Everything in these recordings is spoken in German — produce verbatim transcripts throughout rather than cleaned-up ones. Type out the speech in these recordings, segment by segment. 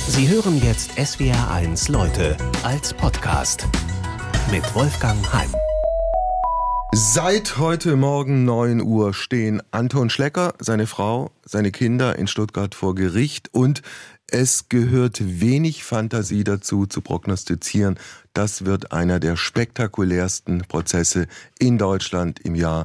Sie hören jetzt S W R eins Leute als Podcast mit Wolfgang Heim. Seit heute Morgen neun Uhr stehen Anton Schlecker, seine Frau, seine Kinder in Stuttgart vor Gericht und es gehört wenig Fantasie dazu, zu prognostizieren, das wird einer der spektakulärsten Prozesse in Deutschland im Jahr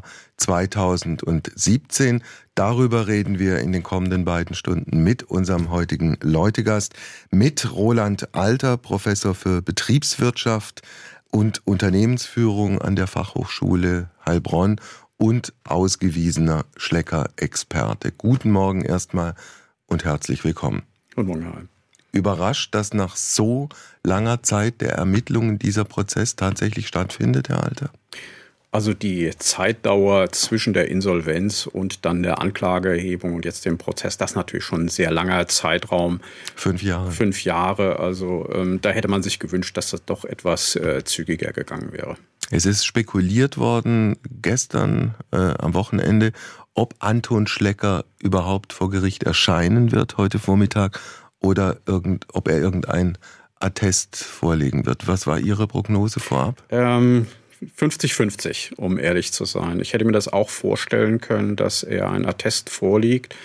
zweitausendsiebzehn. Darüber reden wir in den kommenden beiden Stunden mit unserem heutigen Leutegast, mit Roland Alter, Professor für Betriebswirtschaft und Unternehmensführung an der Fachhochschule Heilbronn und ausgewiesener Schlecker-Experte. Guten Morgen erstmal und herzlich willkommen. Guten Morgen, Herr Heim. Überrascht, dass nach so langer Zeit der Ermittlungen dieser Prozess tatsächlich stattfindet, Herr Alter? Also die Zeitdauer zwischen der Insolvenz und dann der Anklageerhebung und jetzt dem Prozess, das ist natürlich schon ein sehr langer Zeitraum. Fünf Jahre. Fünf Jahre, also ähm, da hätte man sich gewünscht, dass das doch etwas äh, zügiger gegangen wäre. Es ist spekuliert worden gestern äh, am Wochenende, ob Anton Schlecker überhaupt vor Gericht erscheinen wird heute Vormittag oder irgend, ob er irgendein Attest vorlegen wird. Was war Ihre Prognose vorab? Ähm, fünfzig fünfzig, um ehrlich zu sein. Ich hätte mir das auch vorstellen können, dass er ein Attest vorliegt.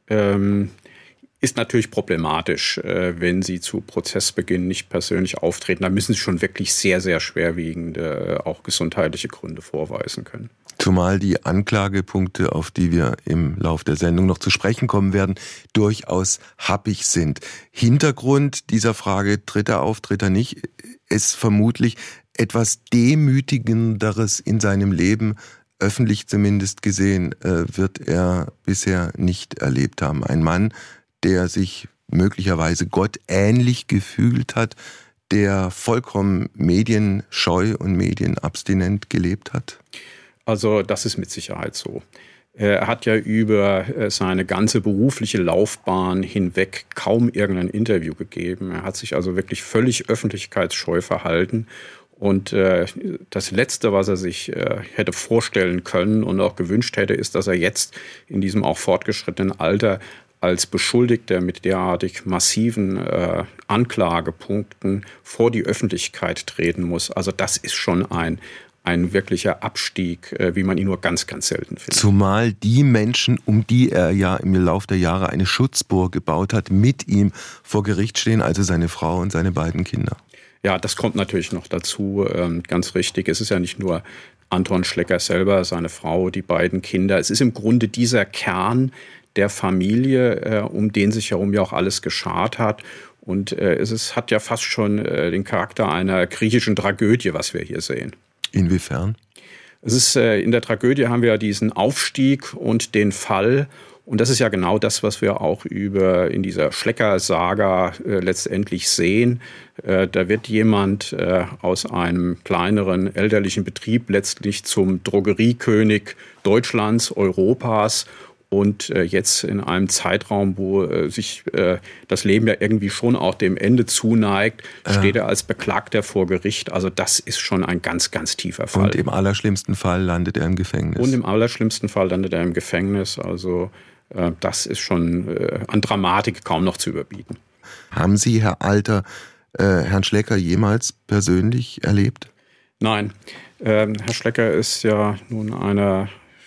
Ähm, ist natürlich problematisch, äh, wenn Sie zu Prozessbeginn nicht persönlich auftreten. Da müssen Sie schon wirklich sehr, sehr schwerwiegende, äh, auch gesundheitliche Gründe vorweisen können. Zumal die Anklagepunkte, auf die wir im Lauf der Sendung noch zu sprechen kommen werden, durchaus happig sind. Hintergrund dieser Frage, tritt er auf, tritt er nicht, ist vermutlich etwas Demütigenderes in seinem Leben, öffentlich zumindest gesehen, wird er bisher nicht erlebt haben. Ein Mann, der sich möglicherweise Gott ähnlich gefühlt hat, der vollkommen medienscheu und medienabstinent gelebt hat? Also das ist mit Sicherheit so. Er hat ja über seine ganze berufliche Laufbahn hinweg kaum irgendein Interview gegeben. Er hat sich also wirklich völlig öffentlichkeitsscheu verhalten. Und äh, das Letzte, was er sich äh, hätte vorstellen können und auch gewünscht hätte, ist, dass er jetzt in diesem auch fortgeschrittenen Alter als Beschuldigter mit derartig massiven äh, Anklagepunkten vor die Öffentlichkeit treten muss. Also das ist schon ein, ein wirklicher Abstieg, äh, wie man ihn nur ganz, ganz selten findet. Zumal die Menschen, um die er ja im Lauf der Jahre eine Schutzburg gebaut hat, mit ihm vor Gericht stehen, also seine Frau und seine beiden Kinder. Ja, das kommt natürlich noch dazu, ähm, ganz richtig. Es ist ja nicht nur Anton Schlecker selber, seine Frau, die beiden Kinder. Es ist im Grunde dieser Kern der Familie, äh, um den sich herum ja auch alles geschart hat. Und äh, es ist, hat ja fast schon äh, den Charakter einer griechischen Tragödie, was wir hier sehen. Inwiefern? Es ist, äh, in der Tragödie haben wir ja diesen Aufstieg und den Fall. Und das ist ja genau das, was wir auch über in dieser Schlecker-Saga äh, letztendlich sehen. Äh, da wird jemand äh, aus einem kleineren elterlichen Betrieb letztlich zum Drogeriekönig Deutschlands, Europas. Und äh, jetzt in einem Zeitraum, wo äh, sich äh, das Leben ja irgendwie schon auch dem Ende zuneigt, ja. steht er als Beklagter vor Gericht. Also das ist schon ein ganz, ganz tiefer Fall. Und im allerschlimmsten Fall landet er im Gefängnis. Und im allerschlimmsten Fall landet er im Gefängnis. Also äh, das ist schon äh, an Dramatik kaum noch zu überbieten. Haben Sie, Herr Alter, äh, Herrn Schlecker jemals persönlich erlebt? Nein. Ähm, Herr Schlecker ist ja nun einer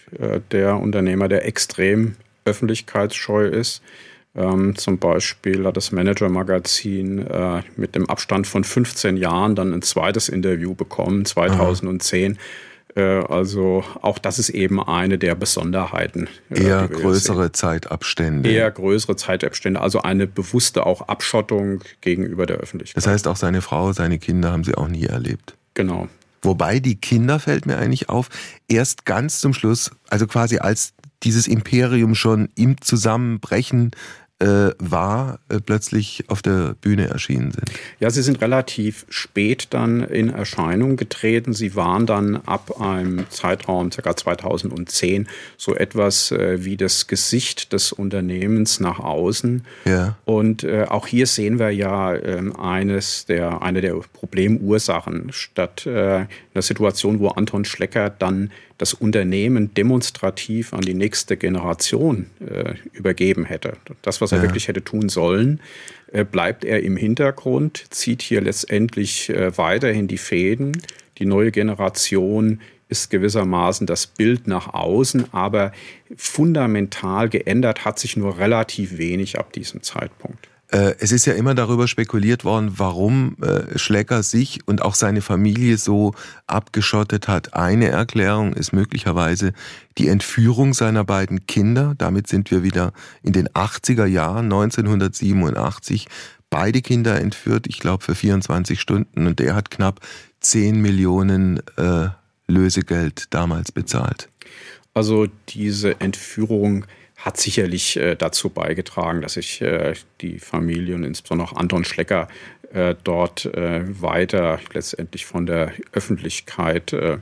der Unternehmer, der extrem öffentlichkeitsscheu ist. Ähm, zum Beispiel hat das Manager-Magazin äh, mit dem Abstand von fünfzehn Jahren dann ein zweites Interview bekommen, zweitausendzehn. Äh, also auch das ist eben eine der Besonderheiten. Äh, Eher größere Zeitabstände. Eher größere Zeitabstände, also eine bewusste auch Abschottung gegenüber der Öffentlichkeit. Das heißt, auch seine Frau, seine Kinder haben Sie auch nie erlebt? Genau. Wobei die Kinder, fällt mir eigentlich auf, erst ganz zum Schluss, also quasi als dieses Imperium schon im Zusammenbrechen äh, war, äh, plötzlich auf der Bühne erschienen sind. Ja, sie sind relativ spät dann in Erscheinung getreten. Sie waren dann ab einem Zeitraum, ca. zweitausendzehn, so etwas äh, wie das Gesicht des Unternehmens nach außen. Ja. Und äh, auch hier sehen wir ja äh, eines der, eine der Problemursachen. Statt äh, einer Situation, wo Anton Schlecker dann das Unternehmen demonstrativ an die nächste Generation äh, übergeben hätte. Das, was er ja. wirklich hätte tun sollen, äh, bleibt er im Hintergrund, zieht hier letztendlich äh, weiterhin die Fäden. Die neue Generation ist gewissermaßen das Bild nach außen, aber fundamental geändert hat sich nur relativ wenig ab diesem Zeitpunkt. Es ist ja immer darüber spekuliert worden, warum Schlecker sich und auch seine Familie so abgeschottet hat. Eine Erklärung ist möglicherweise die Entführung seiner beiden Kinder. Damit sind wir wieder in den achtziger Jahren, neunzehnhundertsiebenundachtzig. Beide Kinder entführt, ich glaube für vierundzwanzig Stunden. Und er hat knapp zehn Millionen äh, Lösegeld damals bezahlt. Also diese Entführung hat sicherlich äh, dazu beigetragen, dass sich äh, die Familie und insbesondere auch Anton Schlecker äh, dort äh, weiter letztendlich von der Öffentlichkeit äh,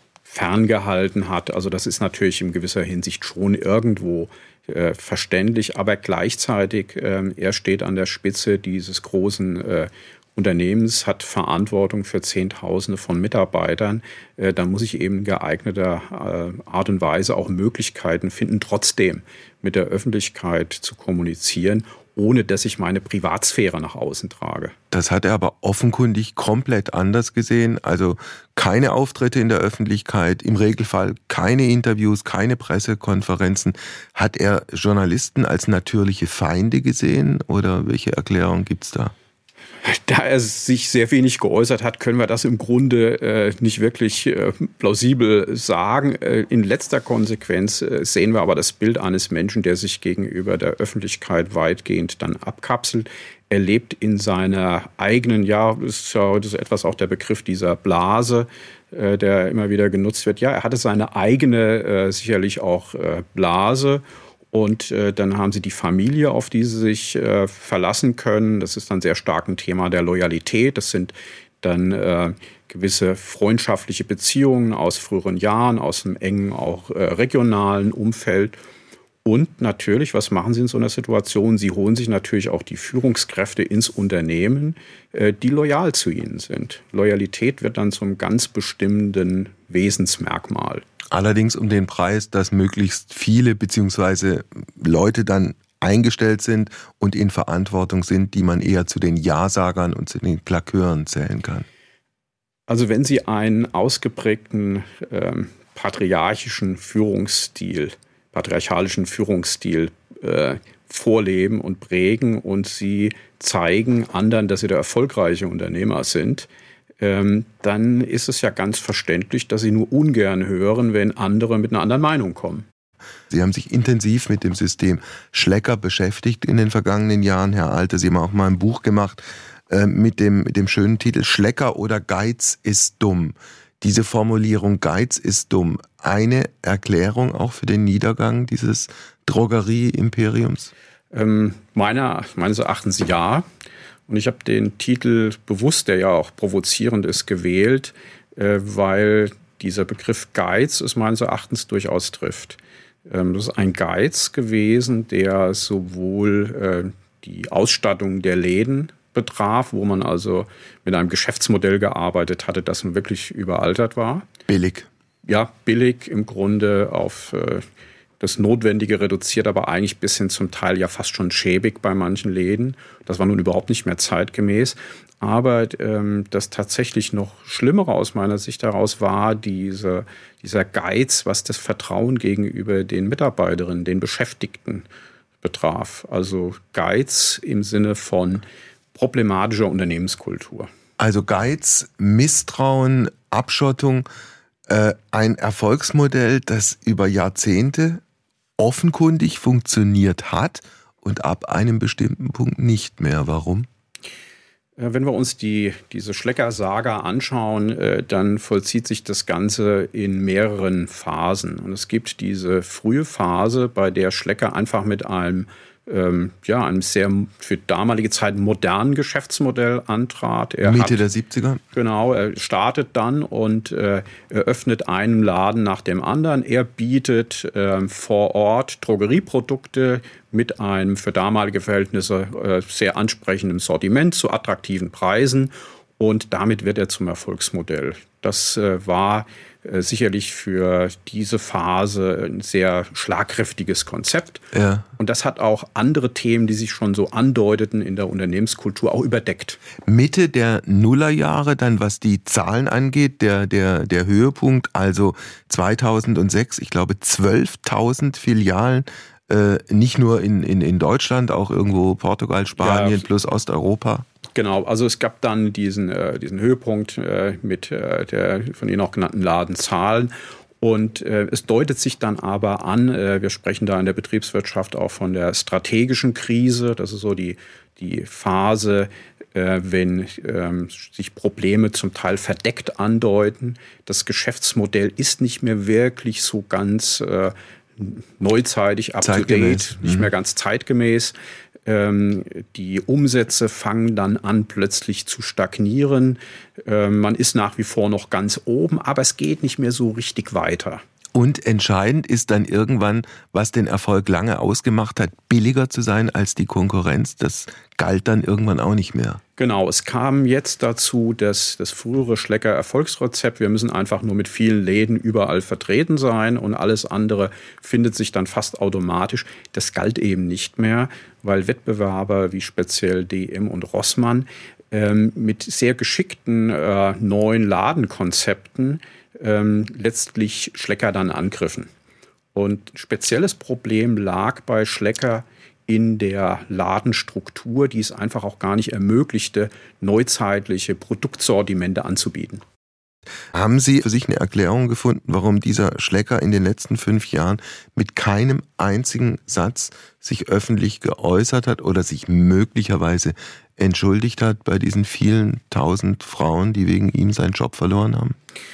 ferngehalten hat. Also das ist natürlich in gewisser Hinsicht schon irgendwo äh, verständlich, aber gleichzeitig äh, er steht an der Spitze dieses großen äh, Unternehmens, hat Verantwortung für Zehntausende von Mitarbeitern, äh, dann muss ich eben in geeigneter äh, Art und Weise auch Möglichkeiten finden, trotzdem mit der Öffentlichkeit zu kommunizieren, ohne dass ich meine Privatsphäre nach außen trage. Das hat er aber offenkundig komplett anders gesehen. Also keine Auftritte in der Öffentlichkeit, im Regelfall keine Interviews, keine Pressekonferenzen. Hat er Journalisten als natürliche Feinde gesehen oder welche Erklärung gibt's da? Da er sich sehr wenig geäußert hat, können wir das im Grunde äh, nicht wirklich äh, plausibel sagen. Äh, in letzter Konsequenz äh, sehen wir aber das Bild eines Menschen, der sich gegenüber der Öffentlichkeit weitgehend dann abkapselt. Er lebt in seiner eigenen, ja, das ist ja heute so etwas auch der Begriff dieser Blase, äh, der immer wieder genutzt wird. Ja, er hatte seine eigene, äh, sicherlich auch äh, Blase. Und äh, dann haben sie die Familie, auf die sie sich äh, verlassen können. Das ist dann sehr stark ein Thema der Loyalität. Das sind dann äh, gewisse freundschaftliche Beziehungen aus früheren Jahren, aus einem engen, auch äh, regionalen Umfeld. Und natürlich, was machen sie in so einer Situation? Sie holen sich natürlich auch die Führungskräfte ins Unternehmen, äh, die loyal zu ihnen sind. Loyalität wird dann zum ganz bestimmenden Wesensmerkmal. Allerdings um den Preis, dass möglichst viele bzw. Leute dann eingestellt sind und in Verantwortung sind, die man eher zu den Ja-Sagern und zu den Klakeuren zählen kann. Also wenn Sie einen ausgeprägten ähm, patriarchischen Führungsstil, patriarchalischen Führungsstil äh, vorleben und prägen und Sie zeigen anderen, dass Sie der erfolgreiche Unternehmer sind, Ähm, dann ist es ja ganz verständlich, dass Sie nur ungern hören, wenn andere mit einer anderen Meinung kommen. Sie haben sich intensiv mit dem System Schlecker beschäftigt in den vergangenen Jahren, Herr Alte. Sie haben auch mal ein Buch gemacht äh, mit dem, mit dem schönen Titel Schlecker oder Geiz ist dumm. Diese Formulierung Geiz ist dumm, eine Erklärung auch für den Niedergang dieses Drogerie-Imperiums? Ähm, meiner, meines Erachtens ja. Und ich habe den Titel bewusst, der ja auch provozierend ist, gewählt, äh, weil dieser Begriff Geiz es meines Erachtens durchaus trifft. Ähm, das ist ein Geiz gewesen, der sowohl äh, die Ausstattung der Läden betraf, wo man also mit einem Geschäftsmodell gearbeitet hatte, das nun wirklich überaltert war. Billig. Ja, billig im Grunde auf äh, das Notwendige reduziert, aber eigentlich bis hin zum Teil ja fast schon schäbig bei manchen Läden. Das war nun überhaupt nicht mehr zeitgemäß. Aber ähm, das tatsächlich noch Schlimmere aus meiner Sicht heraus war diese, dieser Geiz, was das Vertrauen gegenüber den Mitarbeiterinnen, den Beschäftigten betraf. Also Geiz im Sinne von problematischer Unternehmenskultur. Also Geiz, Misstrauen, Abschottung, äh, ein Erfolgsmodell, das über Jahrzehnte offenkundig funktioniert hat und ab einem bestimmten Punkt nicht mehr. Warum? Wenn wir uns die, diese Schlecker-Saga anschauen, dann vollzieht sich das Ganze in mehreren Phasen. Und es gibt diese frühe Phase, bei der Schlecker einfach mit einem Ähm, ja, einem sehr für damalige Zeit modernen Geschäftsmodell antrat. Er Mitte hat, der siebziger? Genau, er startet dann und äh, eröffnet einen Laden nach dem anderen. Er bietet äh, vor Ort Drogerieprodukte mit einem für damalige Verhältnisse äh, sehr ansprechendem Sortiment zu attraktiven Preisen. Und damit wird er zum Erfolgsmodell. Das äh, war äh, sicherlich für diese Phase ein sehr schlagkräftiges Konzept. Ja. Und das hat auch andere Themen, die sich schon so andeuteten in der Unternehmenskultur, auch überdeckt. Mitte der Nullerjahre, dann was die Zahlen angeht, der, der, der Höhepunkt, also zweitausendsechs, ich glaube zwölftausend Filialen, äh, nicht nur in, in, in Deutschland, auch irgendwo Portugal, Spanien, ja, plus Osteuropa. Genau, also es gab dann diesen, äh, diesen Höhepunkt äh, mit äh, der von Ihnen auch genannten Ladenzahlen. Und äh, es deutet sich dann aber an, äh, wir sprechen da in der Betriebswirtschaft auch von der strategischen Krise. Das ist so die, die Phase, äh, wenn äh, sich Probleme zum Teil verdeckt andeuten. Das Geschäftsmodell ist nicht mehr wirklich so ganz äh, neuzeitig, up-to-date, nicht mehr ganz zeitgemäß. Ähm, die Umsätze fangen dann an, plötzlich zu stagnieren. Ähm, man ist nach wie vor noch ganz oben, aber es geht nicht mehr so richtig weiter. Und entscheidend ist dann irgendwann, was den Erfolg lange ausgemacht hat, billiger zu sein als die Konkurrenz. Das galt dann irgendwann auch nicht mehr. Genau, es kam jetzt dazu, dass das frühere Schlecker-Erfolgsrezept, wir müssen einfach nur mit vielen Läden überall vertreten sein und alles andere findet sich dann fast automatisch. Das galt eben nicht mehr, weil Wettbewerber wie speziell D M und Rossmann ähm, mit sehr geschickten äh, neuen Ladenkonzepten ähm, letztlich Schlecker dann angriffen. Und ein spezielles Problem lag bei Schlecker in der Ladenstruktur, die es einfach auch gar nicht ermöglichte, neuzeitliche Produktsortimente anzubieten. Haben Sie für sich eine Erklärung gefunden, warum dieser Schlecker in den letzten fünf Jahren mit keinem einzigen Satz sich öffentlich geäußert hat oder sich möglicherweise entschuldigt hat bei diesen vielen tausend Frauen, die wegen ihm seinen Job verloren haben?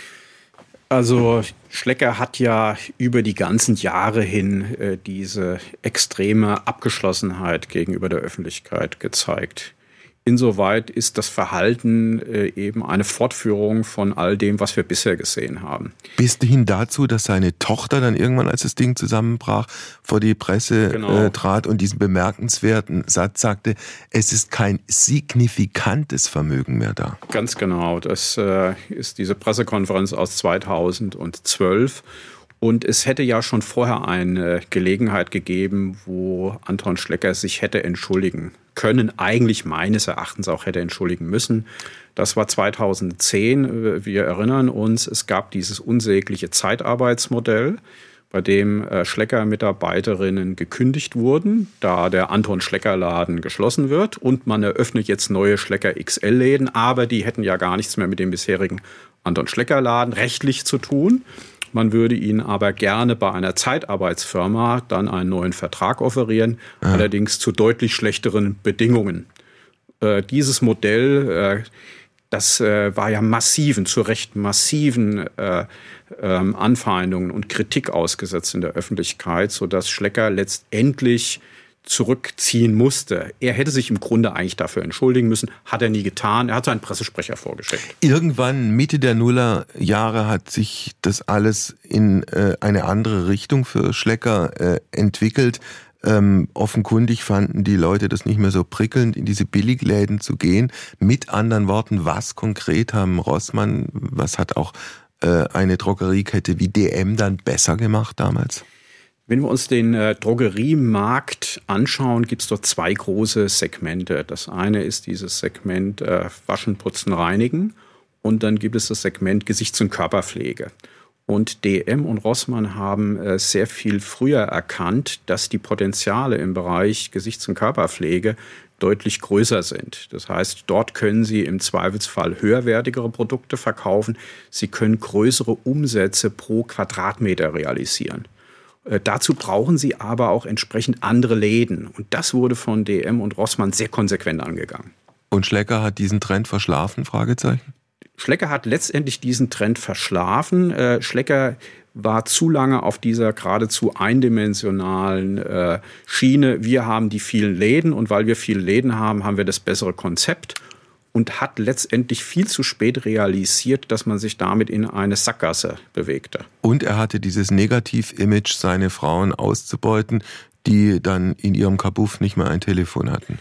Also Schlecker hat ja über die ganzen Jahre hin äh, diese extreme Abgeschlossenheit gegenüber der Öffentlichkeit gezeigt. Insoweit ist das Verhalten äh, eben eine Fortführung von all dem, was wir bisher gesehen haben. Bis hin dazu, dass seine Tochter dann irgendwann, als das Ding zusammenbrach, vor die Presse genau. äh, trat und diesen bemerkenswerten Satz sagte, es ist kein signifikantes Vermögen mehr da. Ganz genau, das äh, ist diese Pressekonferenz aus zweitausendzwölf. Und es hätte ja schon vorher eine Gelegenheit gegeben, wo Anton Schlecker sich hätte entschuldigen können, eigentlich meines Erachtens auch hätte entschuldigen müssen. Das war zweitausendzehn. Wir erinnern uns, es gab dieses unsägliche Zeitarbeitsmodell, bei dem Schlecker-Mitarbeiterinnen gekündigt wurden, da der Anton Schlecker-Laden geschlossen wird. Und man eröffnet jetzt neue Schlecker-X L-Läden, aber die hätten ja gar nichts mehr mit dem bisherigen Anton Schlecker-Laden rechtlich zu tun. Man würde ihnen aber gerne bei einer Zeitarbeitsfirma dann einen neuen Vertrag offerieren, ja. allerdings zu deutlich schlechteren Bedingungen. Äh, dieses Modell, äh, das äh, war ja massiven, zu Recht massiven äh, ähm, Anfeindungen und Kritik ausgesetzt in der Öffentlichkeit, sodass Schlecker letztendlich zurückziehen musste. Er hätte sich im Grunde eigentlich dafür entschuldigen müssen, hat er nie getan. Er hat seinen Pressesprecher vorgeschickt. Irgendwann Mitte der Nullerjahre hat sich das alles in äh, eine andere Richtung für Schlecker äh, entwickelt. Ähm, offenkundig fanden die Leute das nicht mehr so prickelnd, in diese Billigläden zu gehen. Mit anderen Worten, was konkret haben Rossmann, was hat auch äh, eine Drogeriekette wie D M dann besser gemacht damals? Wenn wir uns den äh, Drogeriemarkt anschauen, gibt es dort zwei große Segmente. Das eine ist dieses Segment äh, Waschen, Putzen, Reinigen und dann gibt es das Segment Gesichts- und Körperpflege. Und D M und Rossmann haben äh, sehr viel früher erkannt, dass die Potenziale im Bereich Gesichts- und Körperpflege deutlich größer sind. Das heißt, dort können Sie im Zweifelsfall höherwertigere Produkte verkaufen. Sie können größere Umsätze pro Quadratmeter realisieren. Äh, dazu brauchen Sie aber auch entsprechend andere Läden. Und das wurde von D M und Rossmann sehr konsequent angegangen. Und Schlecker hat diesen Trend verschlafen? Fragezeichen. Schlecker hat letztendlich diesen Trend verschlafen. Äh, Schlecker war zu lange auf dieser geradezu eindimensionalen äh, Schiene. Wir haben die vielen Läden und weil wir viele Läden haben, haben wir das bessere Konzept. Und hat letztendlich viel zu spät realisiert, dass man sich damit in eine Sackgasse bewegte. Und er hatte dieses Negativ-Image, seine Frauen auszubeuten, die dann in ihrem Kabuff nicht mehr ein Telefon hatten.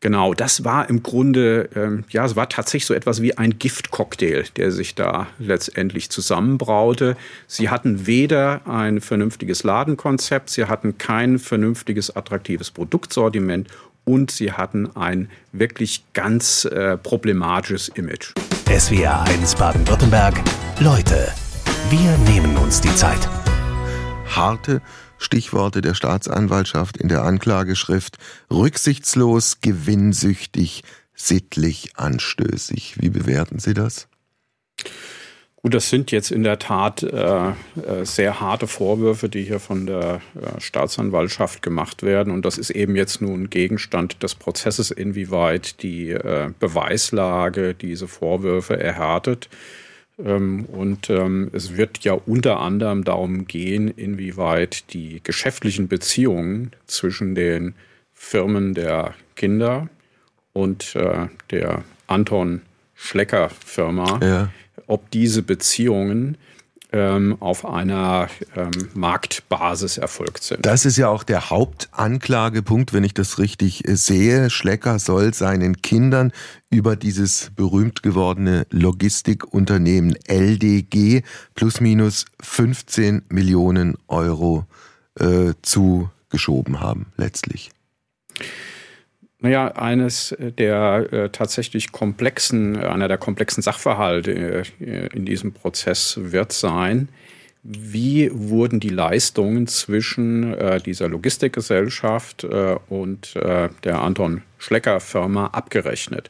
Genau, das war im Grunde, ähm, ja, es war tatsächlich so etwas wie ein Giftcocktail, der sich da letztendlich zusammenbraute. Sie hatten weder ein vernünftiges Ladenkonzept, sie hatten kein vernünftiges, attraktives Produktsortiment und sie hatten ein wirklich ganz äh, problematisches Image. S W R eins Baden-Württemberg. Leute, wir nehmen uns die Zeit. Harte Stichworte der Staatsanwaltschaft in der Anklageschrift: rücksichtslos, gewinnsüchtig, sittlich anstößig. Wie bewerten Sie das? Gut, das sind jetzt in der Tat äh, sehr harte Vorwürfe, die hier von der äh, Staatsanwaltschaft gemacht werden. Und das ist eben jetzt nun Gegenstand des Prozesses, inwieweit die äh, Beweislage diese Vorwürfe erhärtet. Ähm, und ähm, es wird ja unter anderem darum gehen, inwieweit die geschäftlichen Beziehungen zwischen den Firmen der Kinder und äh, der Anton Schlecker Firma, ja. ob diese Beziehungen ähm, auf einer ähm, Marktbasis erfolgt sind. Das ist ja auch der Hauptanklagepunkt, wenn ich das richtig sehe. Schlecker soll seinen Kindern über dieses berühmt gewordene Logistikunternehmen L D G plus minus fünfzehn Millionen Euro äh, zugeschoben haben, letztlich. Naja, eines der äh, tatsächlich komplexen, einer der komplexen Sachverhalte äh, in diesem Prozess wird sein, wie wurden die Leistungen zwischen äh, dieser Logistikgesellschaft äh, und äh, der Anton Schlecker Firma abgerechnet.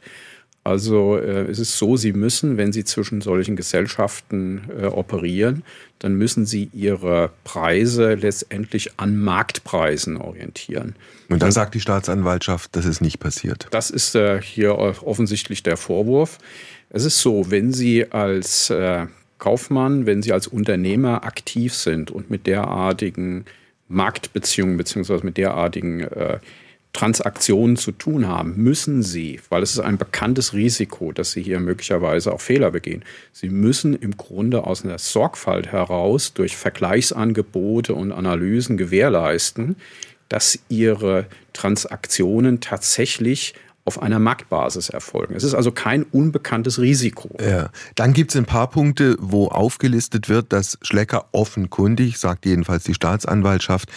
Also äh, es ist so, Sie müssen, wenn Sie zwischen solchen Gesellschaften äh, operieren, dann müssen Sie Ihre Preise letztendlich an Marktpreisen orientieren. Und da sagt die Staatsanwaltschaft, das ist nicht passiert. Das ist äh, hier offensichtlich der Vorwurf. Es ist so, wenn Sie als äh, Kaufmann, wenn Sie als Unternehmer aktiv sind und mit derartigen Marktbeziehungen beziehungsweise mit derartigen äh, Transaktionen zu tun haben, müssen Sie, weil es ist ein bekanntes Risiko, dass Sie hier möglicherweise auch Fehler begehen, Sie müssen im Grunde aus einer Sorgfalt heraus durch Vergleichsangebote und Analysen gewährleisten, dass Ihre Transaktionen tatsächlich auf einer Marktbasis erfolgen. Es ist also kein unbekanntes Risiko. Ja. Dann gibt es ein paar Punkte, wo aufgelistet wird, dass Schlecker offenkundig, sagt jedenfalls die Staatsanwaltschaft,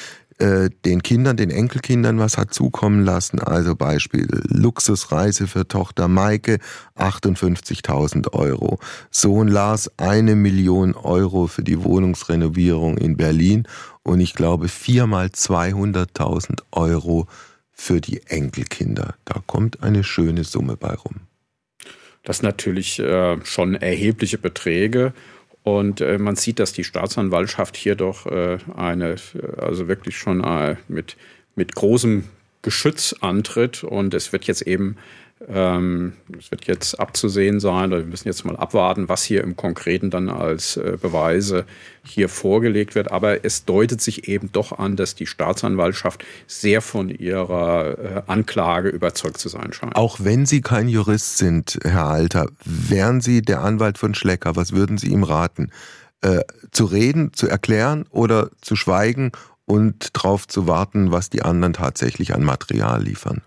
den Kindern, den Enkelkindern was hat zukommen lassen. Also Beispiel Luxusreise für Tochter Maike, achtundfünfzigtausend Euro. Sohn Lars, eine Million Euro für die Wohnungsrenovierung in Berlin. Und ich glaube viermal zweihunderttausend Euro für die Enkelkinder. Da kommt eine schöne Summe bei rum. Das sind natürlich äh, schon erhebliche Beträge. Und äh, man sieht, dass die Staatsanwaltschaft hier doch äh, eine, also wirklich schon äh, mit, mit großem Geschütz antritt. Und es wird jetzt eben, ähm, es wird jetzt abzusehen sein, oder wir müssen jetzt mal abwarten, was hier im Konkreten dann als äh, Beweise hier vorgelegt wird. Aber es deutet sich eben doch an, dass die Staatsanwaltschaft sehr von ihrer äh, Anklage überzeugt zu sein scheint. Auch wenn Sie kein Jurist sind, Herr Alter, wären Sie der Anwalt von Schlecker, was würden Sie ihm raten? Äh, zu reden, zu erklären oder zu schweigen und darauf zu warten, was die anderen tatsächlich an Material liefern?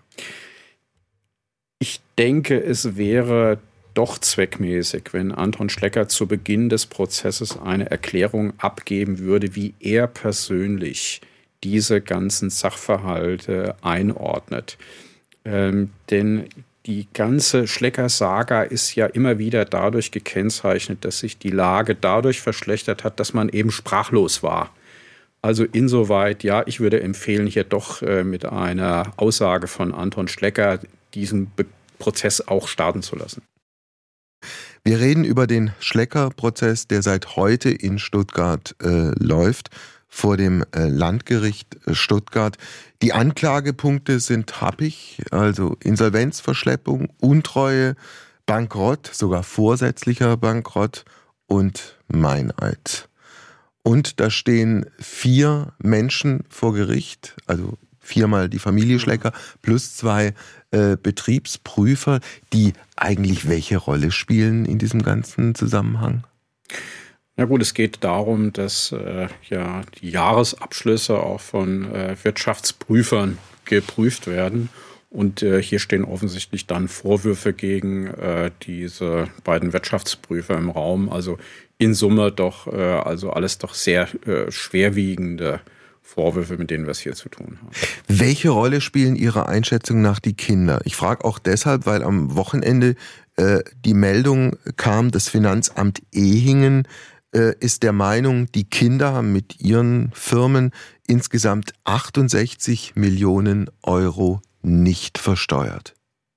Ich denke, es wäre doch zweckmäßig, wenn Anton Schlecker zu Beginn des Prozesses eine Erklärung abgeben würde, wie er persönlich diese ganzen Sachverhalte einordnet. Ähm, denn die ganze Schlecker-Saga ist ja immer wieder dadurch gekennzeichnet, dass sich die Lage dadurch verschlechtert hat, dass man eben sprachlos war. Also insoweit, ja, ich würde empfehlen, hier doch äh, mit einer Aussage von Anton Schlecker diesen Be- Prozess auch starten zu lassen. Wir reden über den Schlecker-Prozess, der seit heute in Stuttgart äh, läuft, vor dem äh, Landgericht Stuttgart. Die Anklagepunkte sind happig, also Insolvenzverschleppung, Untreue, Bankrott, sogar vorsätzlicher Bankrott und Meineid. Und da stehen vier Menschen vor Gericht, also viermal die Familie Schlecker plus zwei äh, Betriebsprüfer, die eigentlich welche Rolle spielen in diesem ganzen Zusammenhang? Na gut, es geht darum, dass äh, ja die Jahresabschlüsse auch von äh, Wirtschaftsprüfern geprüft werden. Und äh, hier stehen offensichtlich dann Vorwürfe gegen äh, diese beiden Wirtschaftsprüfer im Raum. Also in Summe doch, äh, also alles doch sehr äh, schwerwiegende Vorwürfe, mit denen wir es hier zu tun haben. Welche Rolle spielen Ihrer Einschätzung nach die Kinder? Ich frage auch deshalb, weil am Wochenende äh, die Meldung kam, das Finanzamt Ehingen äh, ist der Meinung, die Kinder haben mit ihren Firmen insgesamt achtundsechzig Millionen Euro nicht versteuert.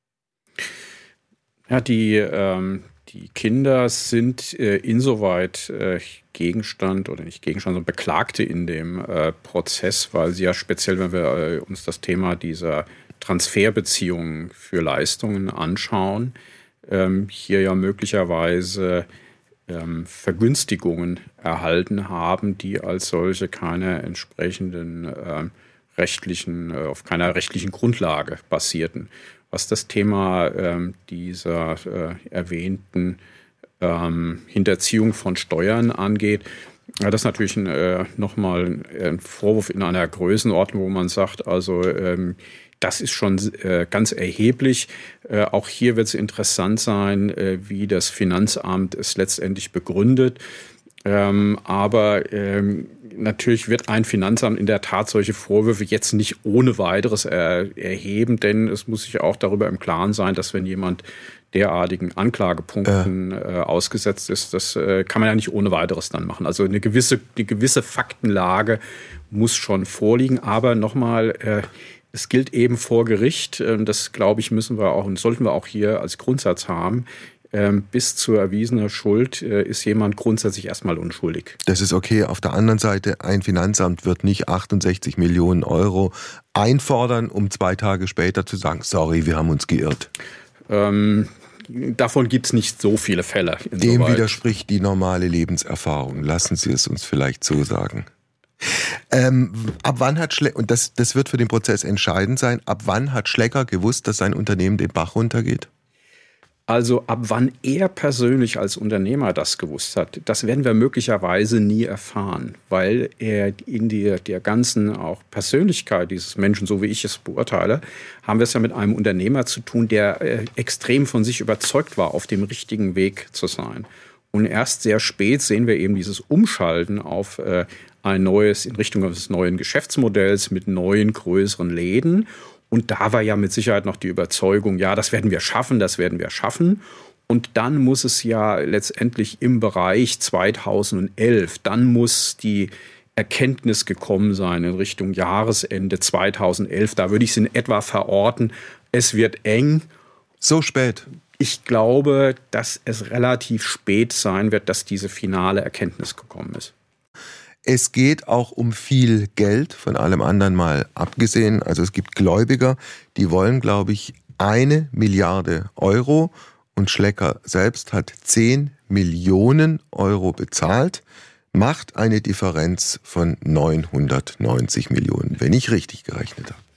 Ja, die, ähm, die Kinder sind äh, insoweit äh, Gegenstand oder nicht Gegenstand, sondern Beklagte in dem äh, Prozess, weil sie ja speziell, wenn wir äh, uns das Thema dieser Transferbeziehungen für Leistungen anschauen, ähm, hier ja möglicherweise ähm, Vergünstigungen erhalten haben, die als solche keine entsprechenden ähm, rechtlichen, auf keiner rechtlichen Grundlage basierten. Was das Thema ähm, dieser äh, erwähnten ähm, Hinterziehung von Steuern angeht, ja, das ist natürlich ein, äh, nochmal ein Vorwurf in einer Größenordnung, wo man sagt, also ähm, das ist schon äh, ganz erheblich. Äh, auch hier wird es interessant sein, äh, wie das Finanzamt es letztendlich begründet. Ähm, aber ähm, natürlich wird ein Finanzamt in der Tat solche Vorwürfe jetzt nicht ohne weiteres er, erheben, denn es muss sich auch darüber im Klaren sein, dass wenn jemand derartigen Anklagepunkten äh. Äh, ausgesetzt ist, das äh, kann man ja nicht ohne weiteres dann machen. Also eine gewisse, eine gewisse Faktenlage muss schon vorliegen, aber nochmal, äh, es gilt eben vor Gericht, äh, das glaube ich müssen wir auch und sollten wir auch hier als Grundsatz haben. Bis zur erwiesenen Schuld ist jemand grundsätzlich erstmal unschuldig. Das ist okay. Auf der anderen Seite, ein Finanzamt wird nicht achtundsechzig Millionen Euro einfordern, um zwei Tage später zu sagen, sorry, wir haben uns geirrt. Ähm, davon gibt es nicht so viele Fälle. Dem insoweit widerspricht die normale Lebenserfahrung. Lassen Sie es uns vielleicht so sagen. Ähm, ab wann hat Schlecker, und das, das wird für den Prozess entscheidend sein, ab wann hat Schlecker gewusst, dass sein Unternehmen den Bach runtergeht? Also ab wann er persönlich als Unternehmer das gewusst hat, das werden wir möglicherweise nie erfahren, weil er in der, der ganzen auch Persönlichkeit dieses Menschen, so wie ich es beurteile, haben wir es ja mit einem Unternehmer zu tun, der äh, extrem von sich überzeugt war, auf dem richtigen Weg zu sein. Und erst sehr spät sehen wir eben dieses Umschalten auf äh, ein neues, in Richtung eines neuen Geschäftsmodells mit neuen, größeren Läden. Und da war ja mit Sicherheit noch die Überzeugung, ja, das werden wir schaffen, das werden wir schaffen. Und dann muss es ja letztendlich im Bereich zweitausendelf, dann muss die Erkenntnis gekommen sein in Richtung Jahresende zweitausendelf. Da würde ich es in etwa verorten, es wird eng. So spät? Ich glaube, dass es relativ spät sein wird, dass diese finale Erkenntnis gekommen ist. Es geht auch um viel Geld, von allem anderen mal abgesehen. Also es gibt Gläubiger, die wollen, glaube ich, eine Milliarde Euro und Schlecker selbst hat zehn Millionen Euro bezahlt, macht eine Differenz von neunhundertneunzig Millionen, wenn ich richtig gerechnet habe.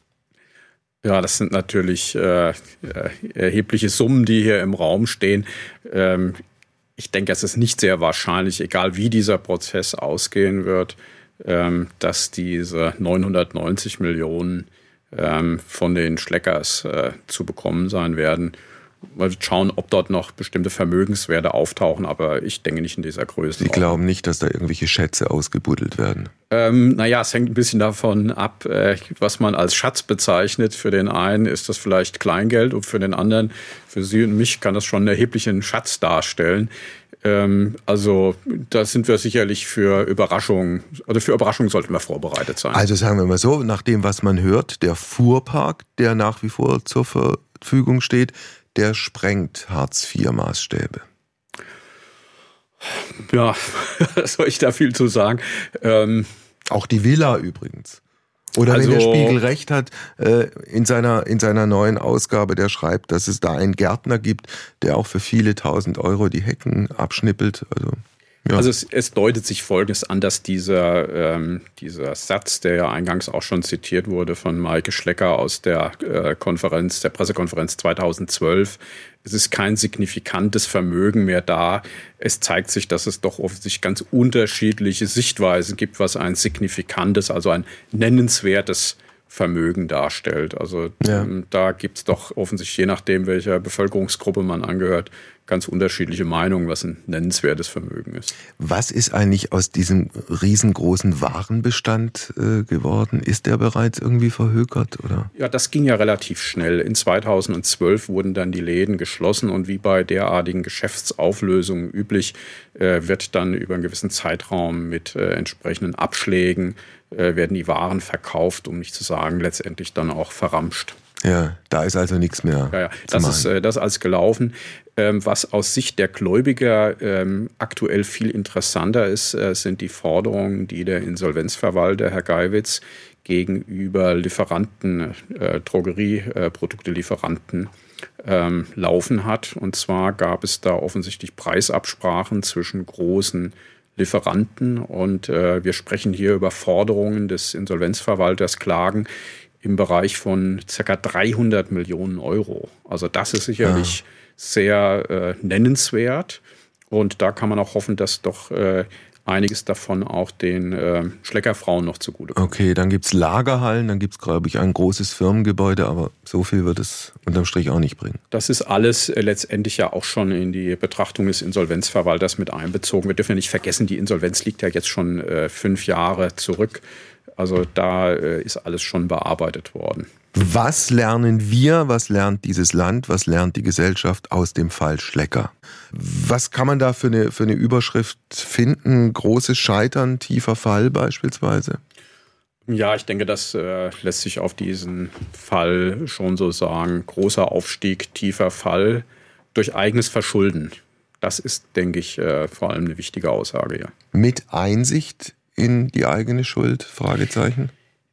Ja, das sind natürlich äh, erhebliche Summen, die hier im Raum stehen. Ähm, Ich denke, es ist nicht sehr wahrscheinlich, egal wie dieser Prozess ausgehen wird, dass diese neunhundertneunzig Millionen von den Schleckers zu bekommen sein werden. Mal schauen, ob dort noch bestimmte Vermögenswerte auftauchen, aber ich denke nicht in dieser Größe. Sie glauben nicht, dass da irgendwelche Schätze ausgebuddelt werden? Ähm, naja, es hängt ein bisschen davon ab, äh, was man als Schatz bezeichnet. Für den einen ist das vielleicht Kleingeld und für den anderen, für Sie und mich, kann das schon einen erheblichen Schatz darstellen. Ähm, also da sind wir sicherlich für Überraschungen, oder für Überraschungen sollten wir vorbereitet sein. Also sagen wir mal so, nach dem, was man hört, der Fuhrpark, der nach wie vor zur Verfügung steht, der sprengt Hartz vier Maßstäbe. Ja, was soll ich da viel zu sagen? Ähm, Auch die Villa übrigens. Oder also, wenn der Spiegel recht hat, äh, in seiner, in seiner neuen Ausgabe, der schreibt, dass es da einen Gärtner gibt, der auch für viele tausend Euro die Hecken abschnippelt. Also, ja. also es, es deutet sich Folgendes an, dass dieser, ähm, dieser Satz, der ja eingangs auch schon zitiert wurde von Maike Schlecker aus der äh, Konferenz, der Pressekonferenz zweitausendzwölf, es ist kein signifikantes Vermögen mehr da. Es zeigt sich, dass es doch offensichtlich ganz unterschiedliche Sichtweisen gibt, was ein signifikantes, also ein nennenswertes Vermögen darstellt. Also ja. ähm, da gibt es doch offensichtlich, je nachdem, welcher Bevölkerungsgruppe man angehört, ganz unterschiedliche Meinungen, was ein nennenswertes Vermögen ist. Was ist eigentlich aus diesem riesengroßen Warenbestand äh, geworden? Ist der bereits irgendwie verhökert, oder? Ja, das ging ja relativ schnell. In zweitausendzwölf wurden dann die Läden geschlossen und wie bei derartigen Geschäftsauflösungen üblich, äh, wird dann über einen gewissen Zeitraum mit äh, entsprechenden Abschlägen äh, werden die Waren verkauft, um nicht zu sagen, letztendlich dann auch verramscht. Ja, da ist also nichts mehr. Ja, ja. Das ist äh, das als gelaufen. Ähm, was aus Sicht der Gläubiger ähm, aktuell viel interessanter ist, äh, sind die Forderungen, die der Insolvenzverwalter, Herr Geiwitz, gegenüber Lieferanten, äh, Drogerieproduktelieferantem ähm, laufen hat. Und zwar gab es da offensichtlich Preisabsprachen zwischen großen Lieferanten. Und äh, wir sprechen hier über Forderungen des Insolvenzverwalters, Klagen im Bereich von ca. dreihundert Millionen Euro. Also das ist sicherlich ah. sehr äh, nennenswert. Und da kann man auch hoffen, dass doch äh, einiges davon auch den äh, Schleckerfrauen noch zugutekommt. Okay, dann gibt es Lagerhallen, dann gibt es, glaube ich, ein großes Firmengebäude, aber so viel wird es unterm Strich auch nicht bringen. Das ist alles äh, letztendlich ja auch schon in die Betrachtung des Insolvenzverwalters mit einbezogen. Wir dürfen ja nicht vergessen, die Insolvenz liegt ja jetzt schon äh, fünf Jahre zurück. Also da äh, ist alles schon bearbeitet worden. Was lernen wir, was lernt dieses Land, was lernt die Gesellschaft aus dem Fall Schlecker? Was kann man da für eine, für eine Überschrift finden? Großes Scheitern, tiefer Fall beispielsweise? Ja, ich denke, das äh, lässt sich auf diesen Fall schon so sagen. Großer Aufstieg, tiefer Fall durch eigenes Verschulden. Das ist, denke ich, äh, vor allem eine wichtige Aussage. Ja. Mit Einsicht in die eigene Schuld? Fragezeichen.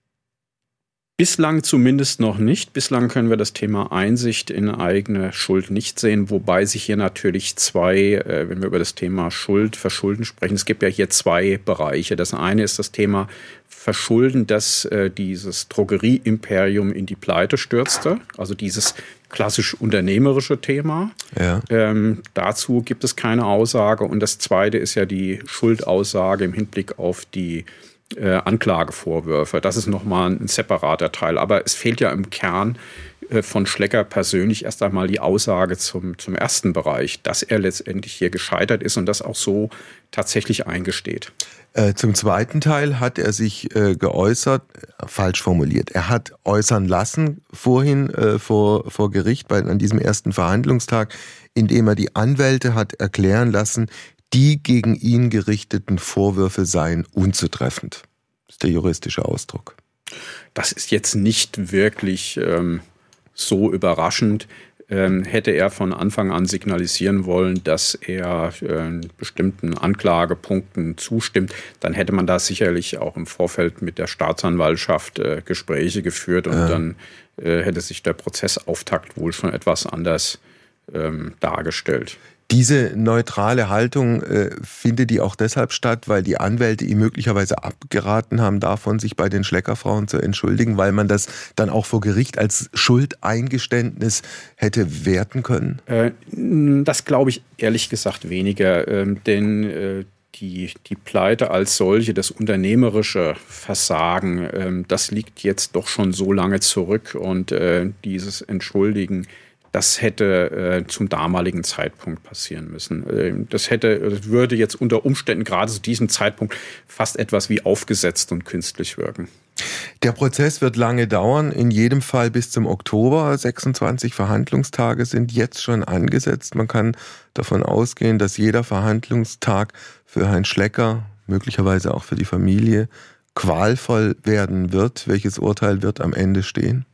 Bislang zumindest noch nicht. Bislang können wir das Thema Einsicht in eigene Schuld nicht sehen, wobei sich hier natürlich zwei, äh, wenn wir über das Thema Schuld, Verschulden sprechen, es gibt ja hier zwei Bereiche. Das eine ist das Thema Verschulden, dass äh, dieses Drogerieimperium in die Pleite stürzte, also dieses klassisch unternehmerische Thema. Ja. Ähm, dazu gibt es keine Aussage. Und das zweite ist ja die Schuldaussage im Hinblick auf die Äh, Anklagevorwürfe. Das ist nochmal ein separater Teil. Aber es fehlt ja im Kern äh, von Schlecker persönlich erst einmal die Aussage zum, zum ersten Bereich, dass er letztendlich hier gescheitert ist und das auch so tatsächlich eingesteht. Äh, zum zweiten Teil hat er sich äh, geäußert, äh, falsch formuliert. Er hat äußern lassen vorhin äh, vor, vor Gericht bei, an diesem ersten Verhandlungstag, indem er die Anwälte hat erklären lassen, die gegen ihn gerichteten Vorwürfe seien unzutreffend. Das ist der juristische Ausdruck. Das ist jetzt nicht wirklich ähm, so überraschend. Ähm, hätte er von Anfang an signalisieren wollen, dass er äh, bestimmten Anklagepunkten zustimmt, dann hätte man da sicherlich auch im Vorfeld mit der Staatsanwaltschaft äh, Gespräche geführt und ja. dann äh, hätte sich der Prozessauftakt wohl schon etwas anders ähm, dargestellt. Diese neutrale Haltung, äh, findet die auch deshalb statt, weil die Anwälte ihm möglicherweise abgeraten haben, davon sich bei den Schleckerfrauen zu entschuldigen, weil man das dann auch vor Gericht als Schuldeingeständnis hätte werten können? Äh, das glaube ich ehrlich gesagt weniger, ähm, denn äh, die, die Pleite als solche, das unternehmerische Versagen, ähm, das liegt jetzt doch schon so lange zurück und äh, dieses Entschuldigen, das hätte äh, zum damaligen Zeitpunkt passieren müssen. Äh, das hätte, das würde jetzt unter Umständen gerade zu diesem Zeitpunkt fast etwas wie aufgesetzt und künstlich wirken. Der Prozess wird lange dauern, in jedem Fall bis zum Oktober. sechsundzwanzig Verhandlungstage sind jetzt schon angesetzt. Man kann davon ausgehen, dass jeder Verhandlungstag für Herrn Schlecker, möglicherweise auch für die Familie, qualvoll werden wird. Welches Urteil wird am Ende stehen?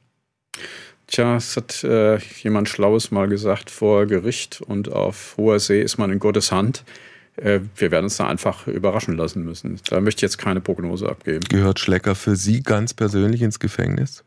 Tja, es hat äh, jemand Schlaues mal gesagt, vor Gericht und auf hoher See ist man in Gottes Hand. Äh, wir werden uns da einfach überraschen lassen müssen. Da möchte ich jetzt keine Prognose abgeben. Gehört Schlecker für Sie ganz persönlich ins Gefängnis?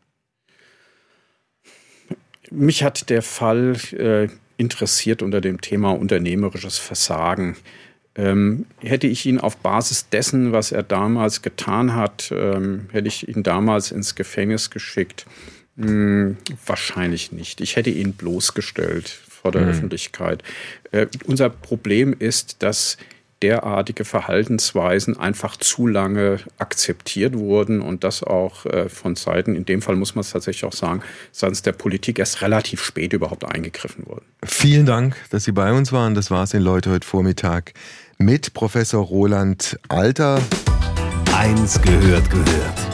Mich hat der Fall äh, interessiert unter dem Thema unternehmerisches Versagen. Ähm, hätte ich ihn auf Basis dessen, was er damals getan hat, ähm, hätte ich ihn damals ins Gefängnis geschickt? Hm, wahrscheinlich nicht. Ich hätte ihn bloßgestellt vor der mhm. Öffentlichkeit. Äh, unser Problem ist, dass derartige Verhaltensweisen einfach zu lange akzeptiert wurden und das auch äh, von Seiten, in dem Fall muss man es tatsächlich auch sagen, seitens der Politik erst relativ spät überhaupt eingegriffen wurde. Vielen Dank, dass Sie bei uns waren. Das war's in Leute heute Vormittag mit Professor Roland Alter. Eins gehört gehört.